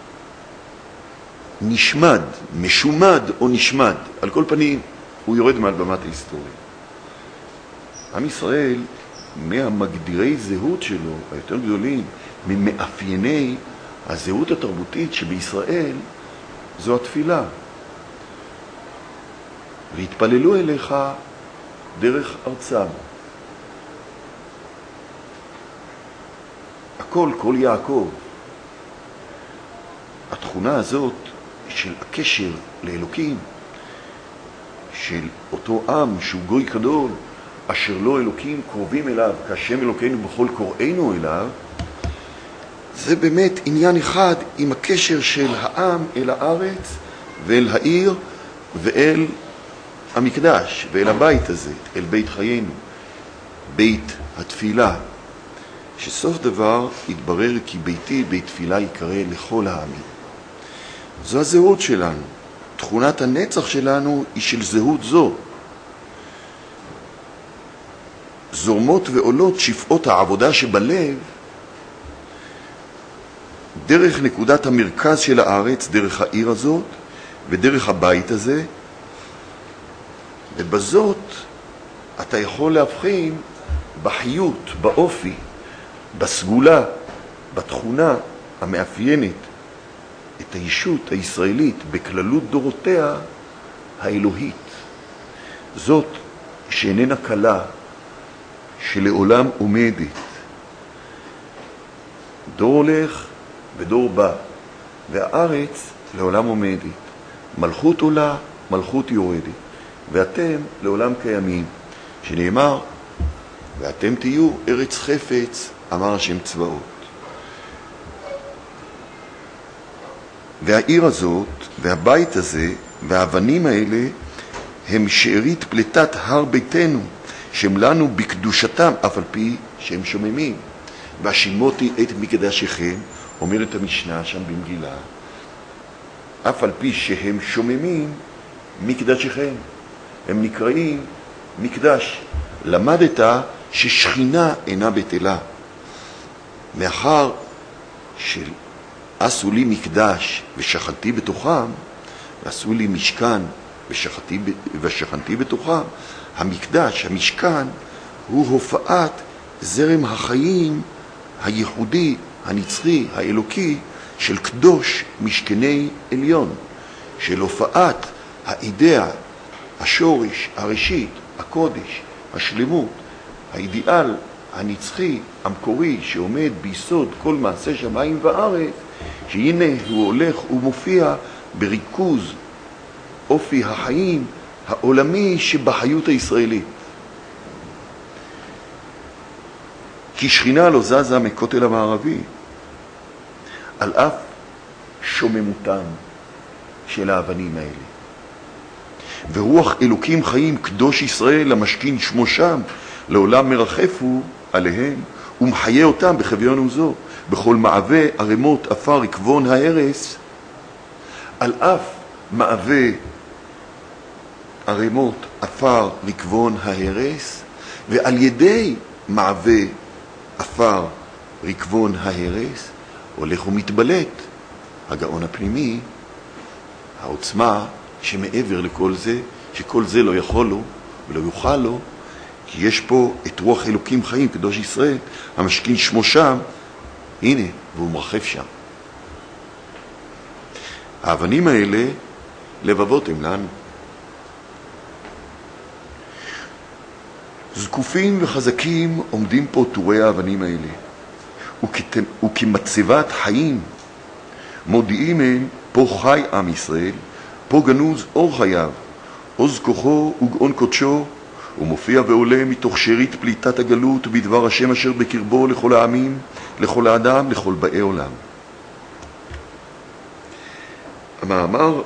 נשמד, משומד או נשמד. על כל פנים, הוא יורד מעל במת ההיסטוריה. עם ישראל, מהמגדירי זהות שלו, היותר גדולים, ממאפייני הזהות התרבותית שבישראל, זו התפילה. והתפללו אליך דרך ארצם. הכל, כל יעקב. התכונה הזאת של הקשר לאלוקים, של אותו עם שהוא גוי גדול, אשר לא אלוקים קרובים אליו, כשם אלוקינו בכל קוראינו אליו, זה באמת עניין אחד עם הקשר של העם אל הארץ ואל העיר ואל המקדש ואל הבית הזה, אל בית חיינו, בית התפילה, שסוף דבר יתברר כי ביתי בית תפילה יקרא לכל העמים. זו הזהות שלנו. תכונת הנצח שלנו היא של זהות זו. זורמות ועולות שפעות העבודה שבלב דרך נקודת המרכז של הארץ, דרך העיר הזאת ודרך הבית הזה, ובזאת אתה יכול להבחין בחיות, באופי, בסגולה, בתכונה המאפיינת את הישות הישראלית בכללות דורותיה האלוהית. זאת שאיננה קלה, שלעולם עומדת. דור הולך ודור בא, והארץ לעולם עומדת. מלכות עולה, מלכות יורדת. ואתם לעולם קיימים, שנאמר, ואתם תהיו ארץ חפץ, אמר השם צבאות. והעיר הזאת, והבית הזה, והאבנים האלה, הם שארית פלטת הר ביתנו, שהם לנו בקדושתם, אף על פי שהם שוממים. והשימותי את מקדשכם, אומרת המשנה שם במגילה, אף על פי שהם שוממים מקדשכם. הם נקראים מקדש. למדת ששכינה אינה בטלה. מאחר של עשו לי מקדש ושכנתי בתוכם, ועשו לי משכן ושכנתי בתוכם, המקדש, המשכן, הוא הופעת זרם החיים הייחודי, הנצחי, האלוקי, של קדוש משכני עליון, של הופעת האידאה, השורש, הראשית, הקודש, השלמות, האידיאל הנצחי, המקורי, שעומד ביסוד כל מעשה שמיים וארץ, שהנה הוא הולך ומופיע בריכוז אופי החיים העולמי שבחיות הישראלית. כי שכינה לא זזה מכותל המערבי, על אף שוממותם של האבנים האלה. ורוח אלוקים חיים קדוש ישראל המשכין שמו שם, לעולם מרחפו עליהם ומחיה אותם בחביון וזו, בכל מעווה ערמות עפר עקבון ההרס, על אף מעווה ערמות עפר רקבון ההרס, ועל ידי מעווה עפר רקבון ההרס, הולך ומתבלט הגאון הפנימי, העוצמה שמעבר לכל זה, שכל זה לא יכול לו ולא יוכל לו, כי יש פה את רוח אלוקים חיים, קדוש ישראל, המשכין שמו שם, הנה, והוא מרחב שם. האבנים האלה, לבבות הם לנו. זקופים וחזקים עומדים פה טורי האבנים האלה, וכמצבת חיים מודיעים הם, פה חי עם ישראל, פה גנוז אור חייו, עוז כוחו וגאון קודשו, ומופיע ועולה מתוך שארית פליטת הגלות בדבר השם אשר בקרבו לכל העמים, לכל האדם, לכל באי עולם. המאמר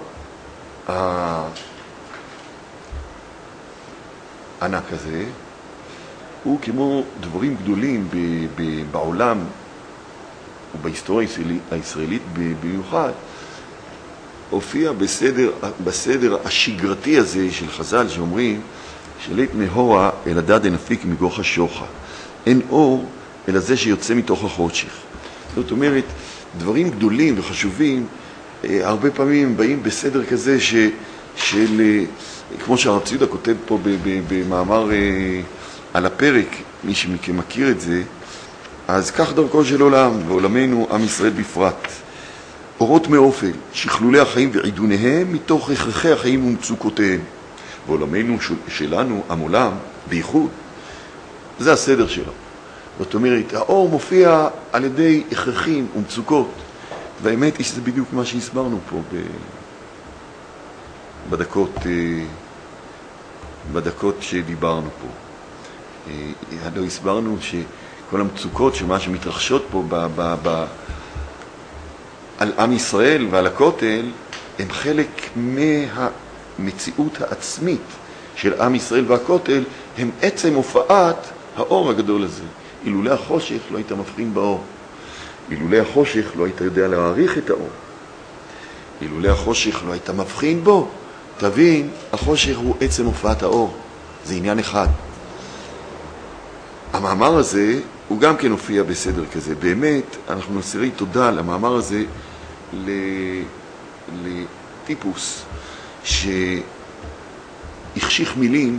הענק הזה הוא כמו דברים גדולים בעולם ובהיסטוריה הישראלית במיוחד, הופיע בסדר השגרתי הזה של חז"ל שאומרים שלית מהורה אלא דד אין אפיק מגוח השוחה. אין אור אלא זה שיוצא מתוך החושך. זאת אומרת, דברים גדולים וחשובים הרבה פעמים באים בסדר כזה של כמו שהרב ציודה כותב פה במאמר על הפרק, מי שמכם מכיר את זה, אז כך דרכו של עולם, ועולמנו עם ישראל בפרט. אורות מאופל, שכלולי החיים ועידוניהם מתוך הכרחי החיים ומצוקותיהם. ועולמנו שלנו, עם עולם, בייחוד, זה הסדר שלו. זאת אומרת, האור מופיע על ידי הכרחים ומצוקות. והאמת היא שזה בדיוק מה שהסברנו פה בדקות שדיברנו פה. לא הסברנו שכל המצוקות שמה שמתרחשות פה על עם ישראל ועל הכותל הם חלק מהמציאות העצמית של עם ישראל והכותל, הם עצם הופעת האור הגדול הזה. אילולי החושך לא היית מבחין באור. אילולי החושך לא היית יודע להעריך את האור. אילולי החושך לא היית מבחין בו. תבין, החושך הוא עצם הופעת האור. זה עניין אחד. המאמר הזה הוא גם כן הופיע בסדר כזה. באמת, אנחנו נסירי תודה למאמר הזה לטיפוס שהחשיך מילים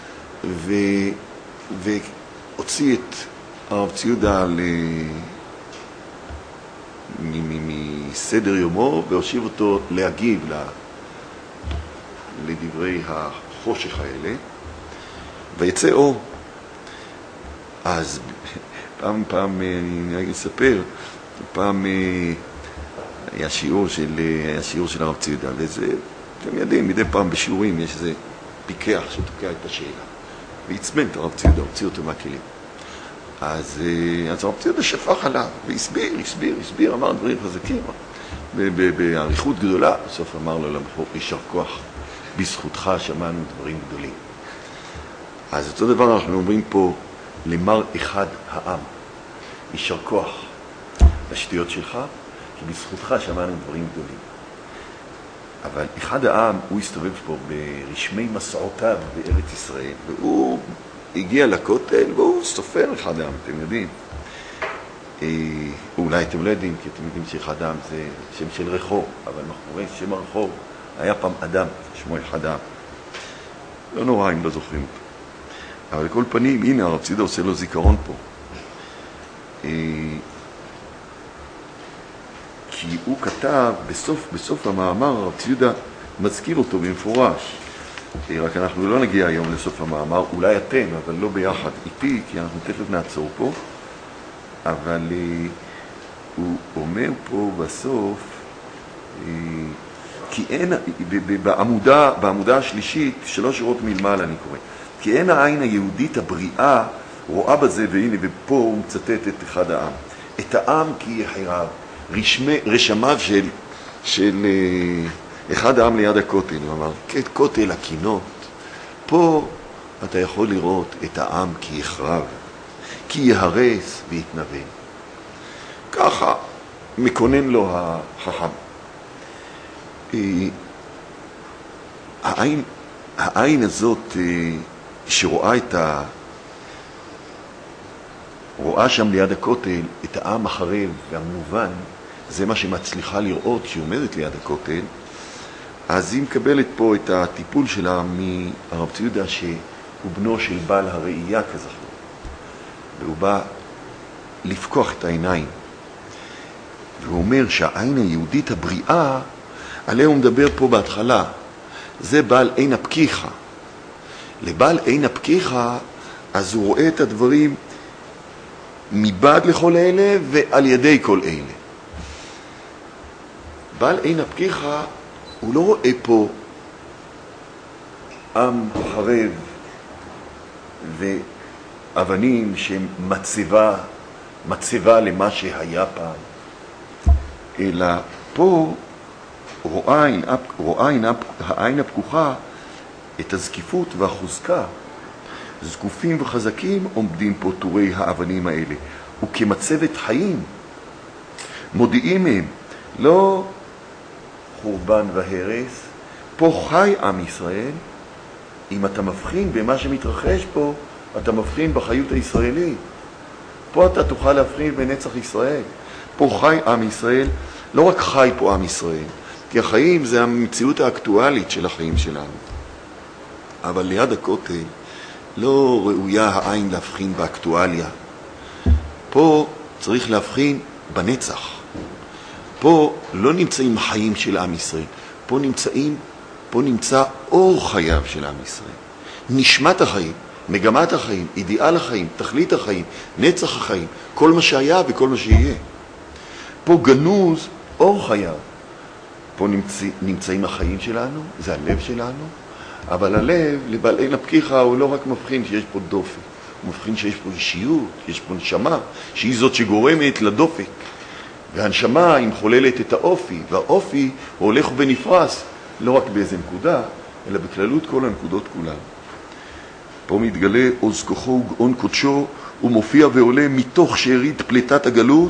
והוציא את הרב ציודה מסדר יומו והושיב אותו להגיב לדברי החושך האלה ויצא אור. אז פעם אני אספר, פעם היה שיעור של הרב ציודה, וזה, אתם יודעים, מדי פעם בשיעורים יש איזה פיקח שתוקע את השאלה, והצמן את הרב ציודה, הוציא אותו מהכלים. אז הרב ציודה שפך עליו, והסביר, אמר דברים חזקים, בעריכות גדולה, בסוף אמר לו למחור, יישר כוח, בזכותך שמענו דברים גדולים. אז אותו דבר אנחנו אומרים פה, למר אחד העם, יישר כוח לשטויות שלך, כי בזכותך שמענו דברים גדולים. אבל אחד העם, הוא הסתובב פה ברשמי מסעותיו בארץ ישראל, והוא הגיע לכותל, והוא סופר אחד העם, אתם יודעים. אולי אתם לא יודעים, כי אתם יודעים שאחד העם זה שם של רחוב, אבל מאחורי שם הרחוב היה פעם אדם, שמו אחד העם. לא נורא אם לא זוכרים אותו. אבל לכל פנים, הנה הרב ציודה עושה לו זיכרון פה. כי הוא כתב, בסוף המאמר, הרב ציודה מזכיר אותו במפורש. רק אנחנו לא נגיע היום לסוף המאמר, אולי אתם, אבל לא ביחד איתי, כי אנחנו תכף נעצור פה. אבל הוא אומר פה בסוף, כי אין, בעמודה השלישית, 3 שורות מלמעלה אני קורא, כי אין העין היהודית הבריאה רואה בזה, והנה, ופה הוא מצטט את אחד העם. את העם כי יחריו, רשמיו של אחד העם ליד הכותל. הוא אמר, את כותל הקינות, פה אתה יכול לראות את העם כי יחרב, כי יהרס ויתנוון. ככה מקונן לו החכם. העין הזאת שרואה רואה שם ליד הכותל את העם החרב והמובן, זה מה שמצליחה לראות כשהיא עומדת ליד הכותל, אז היא מקבלת פה את הטיפול שלה מהרב ציודה שהוא בנו של בעל הראייה כזכור, והוא בא לפקוח את העיניים והוא אומר שהעין היהודית הבריאה, עליה הוא מדבר פה בהתחלה, זה בעל עין הפקיחה. לבעל עין הפקיחה, אז הוא רואה את הדברים מבעד לכל אלה ועל ידי כל אלה. בעל עין הפקיחה, הוא לא רואה פה עם חרב ואבנים שמצבה למה שהיה פעם, אלא פה רואה העין הפקוחה את הזקיפות והחוזקה. זקופים וחזקים עומדים פה תורי האבנים האלה, וכמצבת חיים מודיעים מהם, לא חורבן והרס, פה חי עם ישראל. אם אתה מבחין במה שמתרחש פה, אתה מבחין בחיות הישראלית. פה אתה תוכל להבחין בנצח ישראל. פה חי עם ישראל, לא רק חי פה עם ישראל, כי החיים זה המציאות האקטואלית של החיים שלנו. אבל ליד הכותל לא ראויה העין להבחין באקטואליה. פה צריך להבחין בנצח. פה לא נמצאים החיים של עם ישראל. פה נמצא אור חייו של עם ישראל. נשמת החיים, מגמת החיים, אידיאל החיים, תכלית החיים, נצח החיים, כל מה שהיה וכל מה שיהיה. פה גנוז אור חייו. פה נמצאים החיים שלנו, זה הלב שלנו, אבל הלב, לבעל עין הפקיחה, הוא לא רק מבחין שיש פה דופק, הוא מבחין שיש פה אישיות, יש פה נשמה, שהיא זאת שגורמת לדופק. והנשמה היא מחוללת את האופי, והאופי הוא הולך ונפרס, לא רק באיזה נקודה, אלא בכללות כל הנקודות כולן. פה מתגלה עוז כוחו וגאון קודשו, הוא מופיע ועולה מתוך שארית פליטת הגלות,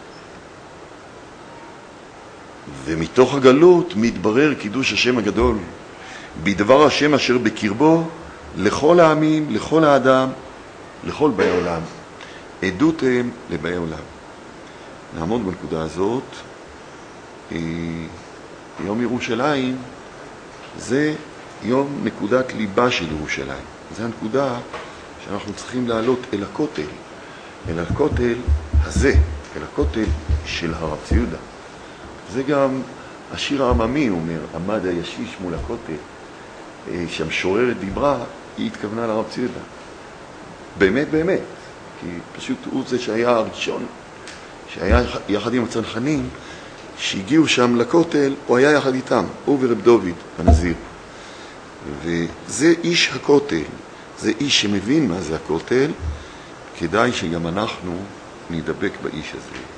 ומתוך הגלות מתברר קידוש השם הגדול, בדבר השם אשר בקרבו, לכל העמים, לכל האדם, לכל באי עולם. עדות הם לבאי עולם. נעמוד בנקודה הזאת. יום ירושלים זה יום נקודת ליבה של ירושלים. זה הנקודה שאנחנו צריכים לעלות אל הכותל, אל הכותל הזה, אל הכותל של הרב ציודה. זה גם השיר העממי אומר, עמד הישיש מול הכותל, שהמשוררת דיברה, היא התכוונה לרב ציודה. באמת, באמת, כי פשוט הוא זה שהיה הראשון, שהיה יחד עם הצנחנים, שהגיעו שם לכותל, הוא היה יחד איתם, הוא ורב דוד, הנזיר. וזה איש הכותל, זה איש שמבין מה זה הכותל, כדאי שגם אנחנו נדבק באיש הזה.